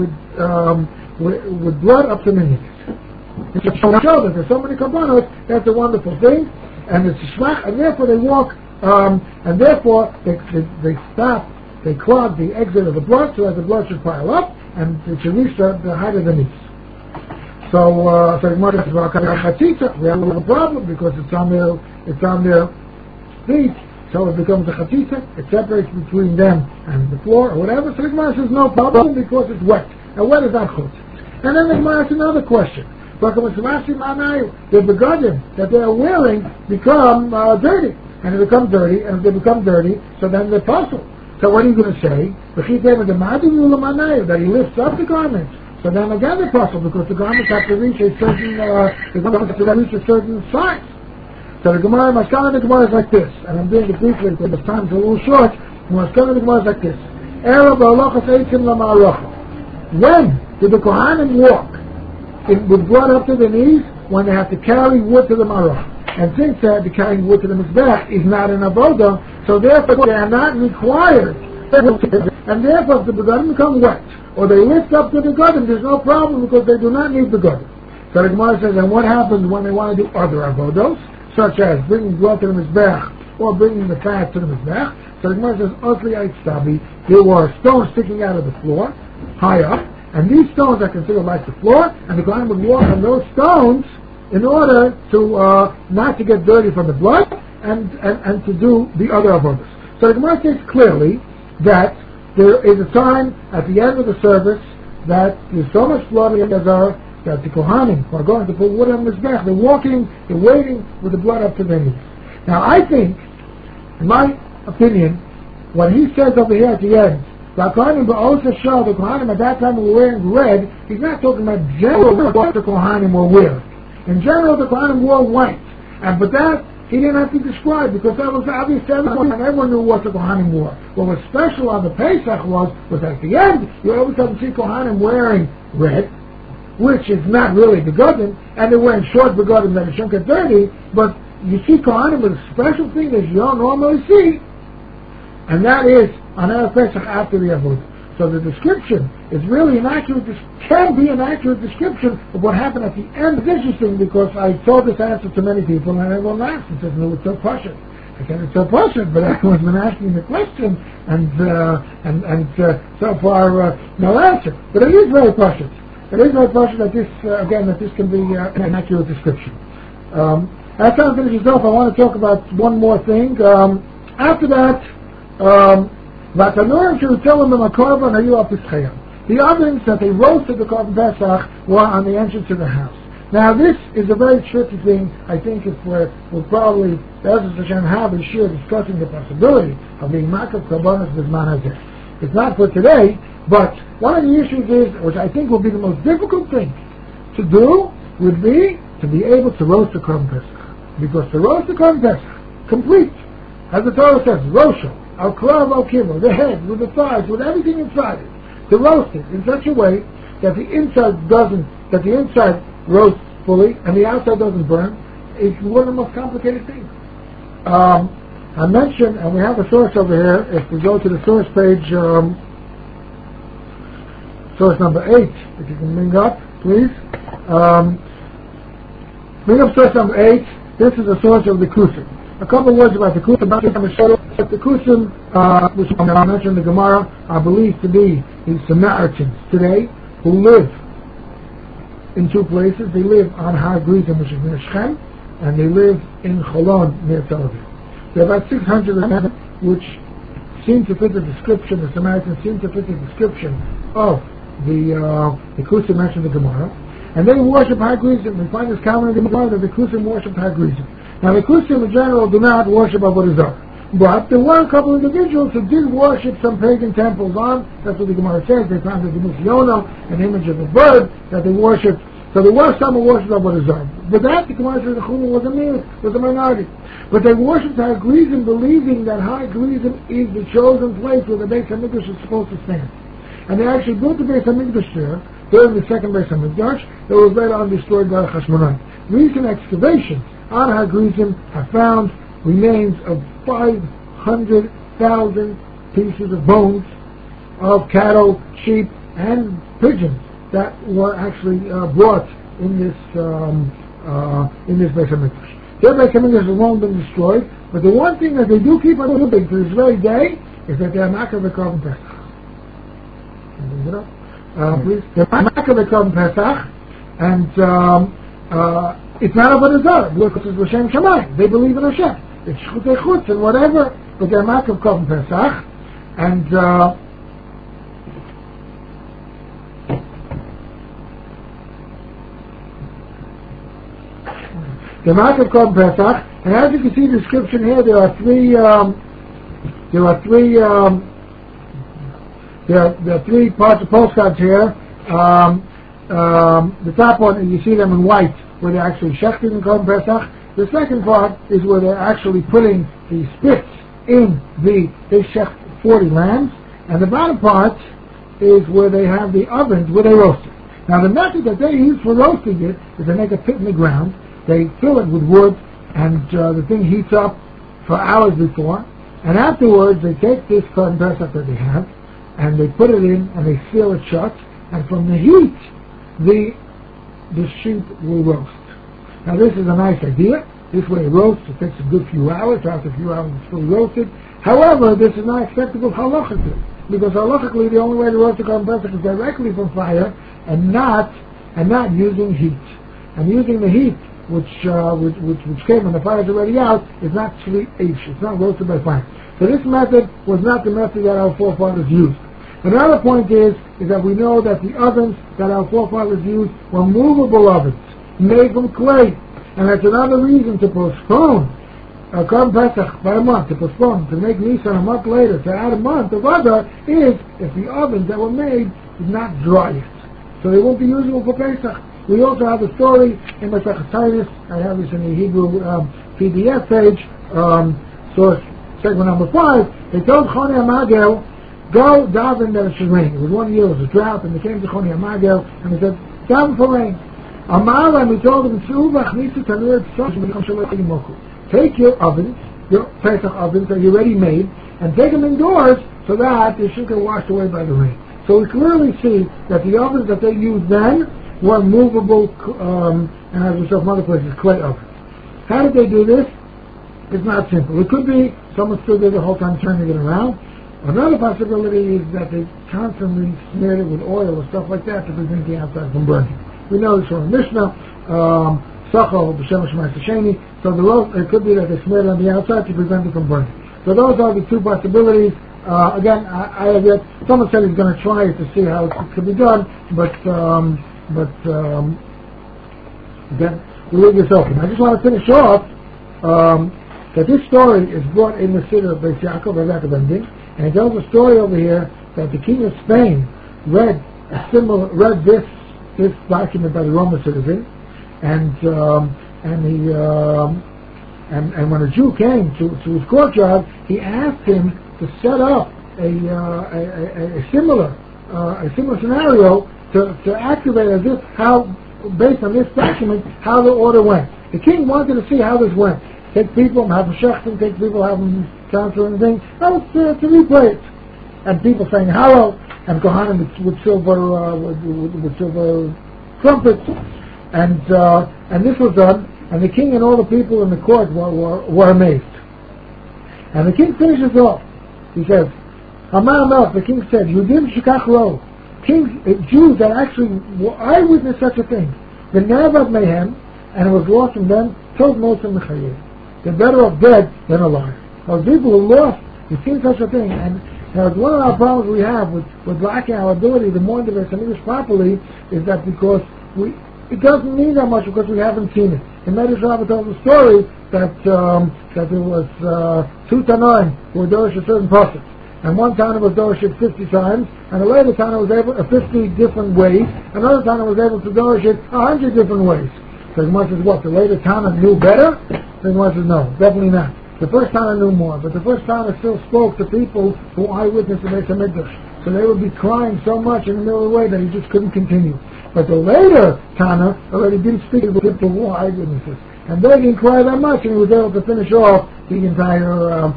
blood up to the knees. It's a show that there's so many kabbanos. That's a wonderful thing, and it's a shvach, and therefore they walk, and therefore they stop, they clog the exit of the blood so that the blood should pile up and it should reach the height of the knees. So the Gemara says, well, we have a little problem because it's on their feet, so it becomes a chatzitza. It separates between them and the floor or whatever. So the Gemara says no problem because it's wet. And wet is not chutz. And then the Gemara asks another question. The begadim that they are wearing become dirty, and they become dirty, and if they become dirty, so then they're puzzled. So what are you going to say? That he lifts up the garments. So then again they're puzzled because the garments have to reach a certain size. So the Gemara, Maskana the Gemara is like this, and I'm doing it briefly because the time's a little short. Maskana the Gemara is like this. When did the Kohanim walk with blood up to the knees? When they have to carry wood to the marah. And since they have to carry wood to the mizbeach is not an avodah, so therefore they are not required. And therefore if the begadim become wet, or they lift up to the begadim, there's no problem because they do not need the begadim. So the Gemara says, and what happens when they want to do other avodos, such as bringing blood to the mizbeach or bringing the fat to the mizbeach? So the Gemara says, Osli Eitzabi, there were stones sticking out of the floor, high up, and these stones are considered like the floor, and the Kohen would walk on those stones in order to not to get dirty from the blood and to do the other avodas. So the Gemara says clearly that there is a time at the end of the service that there's so much blood in the Azar that the Kohanim are going to put wood on the Mizbech, they're walking, they're waiting with the blood up to their knees. Now I think, in my opinion, what he says over here at the end, the Kohanim at that time were wearing red, he's not talking about general what the Kohanim were wearing. In general, the Kohanim wore white. But that, he didn't have to describe, because that was obvious to everyone, and everyone knew what the Kohanim wore. What was special on the Pesach was at the end, you always have to see Kohanim wearing red, which is not really begotten, and they're wearing short begotten that it shouldn't get dirty, but you see Kohanim with a special thing that you don't normally see, and that is on Erev Pesach after the Avodah. So the description is really can be an accurate description of what happened at the end. It's interesting because I told this answer to many people and everyone laughed and said, no, it's so Pashut. I said, it's so Pashut, but everyone's been asking the question and so far no answer. But it is very Pashut. It is very Pashut that this can be an accurate description. As time finishes off, I want to talk about one more thing. After that, Vatanurim should tell them a korban are you up to Tzchayim. The ovens that they roasted the korban Pesach were on the entrance of the house. Now this is a very tricky thing. I think if we'll probably Be'ezus Hashem have a shir discussing the possibility of being makav korbanos b'zman hazeh. It's not for today, but one of the issues is, which I think will be the most difficult thing to do, would be to be able to roast the korban Pesach. Because to roast the korban Pesach, complete, as the Torah says, rosho, al-krav al-kimo, the head, with the thighs, with everything inside it, to roast it in such a way that the inside roasts fully and the outside doesn't burn, is one of the most complicated things. I mentioned, and we have a source over here, if we go to the source page, source number 8, if you can bring up, please. Bring up source number 8. This is a source of the Kusim. A couple of words about the Kusim. The Kusim, which I mentioned in the Gemara, are believed to be the Samaritans today who live in two places. They live on Har Gerizim, which is near Shechem, and they live in Cholon, near Tel Aviv. There are about 600 of them, which seem to fit the description, the Samaritans seem to fit the description of the Kusim mentioned in the Gemara. And they worship Har Gerizim. We find this common in the Gemara that the Kusim worship Har Gerizim. Now the Kusim in general do not worship Avodah Zarah. But there were a couple of individuals who did worship some pagan temples on. That's what the Gemara says. They found the Gemus Yonah, an image of a bird that they worshipped. So there were some who worshipped Avodah Zarah. But that, the Gemara says, the Chumah was a minority. But they worshipped Har Gerizim, believing that Har Gerizim is the chosen place where the Beis HaMikdash is supposed to stand. And they actually built the Beis HaMikdash there during the second Beis HaMikdash that was later on destroyed by Hashmonai. Recent excavations on Har Gerizim have found remains of 500,000 pieces of bones of cattle, sheep, and pigeons that were actually brought in this Beis HaMikdash. Their Beis HaMikdash has long been destroyed, but the one thing that they do keep on doing to this very day is that they are makav v'korban Pesach. Please, they're makav v'korban Pesach, and it's not Avodah Zarah because it's L'Shem Shamayim. They believe in Hashem. It's Chutei Chutz and whatever, but they're makav korban Pesach, and the makav korban Pesach. And as you can see, the description here, there are three parts of postcards here. The top one, you see them in white, where they're actually shechting in korban Pesach. The second part is where they're actually putting the spits in they shecht 40 lambs, and the bottom part is where they have the ovens where they roast it. Now the method that they use for roasting it is they make a pit in the ground, they fill it with wood, and the thing heats up for hours before, and afterwards they take this korban Pesach that they have, and they put it in, and they seal it shut, and from the heat, the sheep will roast. Now this is a nice idea. This way it roasts, it takes a good few hours. After a few hours it's fully roasted. However, this is not acceptable halachically, because halachically the only way to roast the korban Pesach is directly from fire and not using heat. And using the heat which came when the fire is already out is not shli eish. It's not roasted by fire. So this method was not the method that our forefathers used. Another point is that we know that the ovens that our forefathers used were movable ovens, made from clay. And that's another reason to postpone Korban Pesach by a month, to postpone, to make Nisan a month later, to add a month of other, is if the ovens that were made did not dry it. So they won't be usable for Pesach. We also have a story in Masechet Titus. I have this in the Hebrew PDF page, source segment number 5. They told Choni HaMagel, go daven that it should rain. It was 1 year, it was a drought, and they came to Choni HaMagel, and they said, daven for rain. Amar, and we told them, take your ovens, your Pesach ovens that you already made, and take them indoors so that they should get washed away by the rain. So we clearly see that the ovens that they used then were movable, and as we saw from other places, clay ovens. How did they do this? It's not simple. It could be someone stood there the whole time turning it around. Another possibility is that they constantly smeared it with oil or stuff like that to prevent the outside from burning. We know this from the Mishnah, Sachal, B'Shem Shemai Sheni. So it could be that they smeared it on the outside to prevent it from burning. So those are the two possibilities. Again, I have yet, someone said he's going to try it to see how it could be done, but then we'll leave this open. I just want to finish off that this story is brought in the city of Beis Yaakov, and it tells a story over here that the king of Spain read this document by the Roman citizen, and when a Jew came to his courtyard, he asked him to set up a similar scenario to activate as if how, based on this document, how the order went. The king wanted to see how this went. Take people, have them shechting, take people, have them counsel and things. That was to replay it. And people saying hello, and Kohanim with silver trumpets, and this was done, and the king and all the people in the court were amazed. And the king finishes off. He says, Hamar Melech, the king said, Yudim Shikach Ro, Jews that actually eyewitnessed such a thing, the Nevad Mayhem, and it was lost from them, told Moshe Mechayev. They're better off dead than alive. Those people who lost, you've seen such a thing, and one of our problems we have with lacking our ability to mourn the Beis HaMikdash properly is that because it doesn't mean that much because we haven't seen it. The Medrash Rabbah told the story that there was 2 Tanaim who were dorish a certain pasuk, and one Tana was dorish 50 times, and the later Tana was able 50 different ways, another Tana was able to dorish it 100 different ways. So the Gemara says, what, the later Tana knew better? The Gemara says, no, definitely not. The first Tana knew more, but the first Tana still spoke to people who eyewitnessed the Beis HaMikdash. So they would be crying so much in the middle of the way that he just couldn't continue. But the later Tana already didn't speak to people who were eyewitnesses. And they didn't cry that much, and he was able to finish off the entire,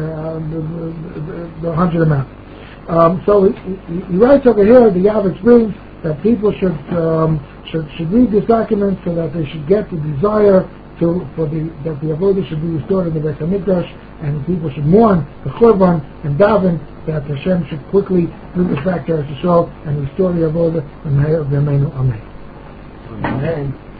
the 100 amount. So he writes over here, the Yavetz brings that people should read this document so that they should get the desire that the avodah should be restored in the Beis HaMikdash, and people should mourn the Churban and daven that Hashem should quickly bring us back to Eretz Yisrael and restore the avodah and Amen.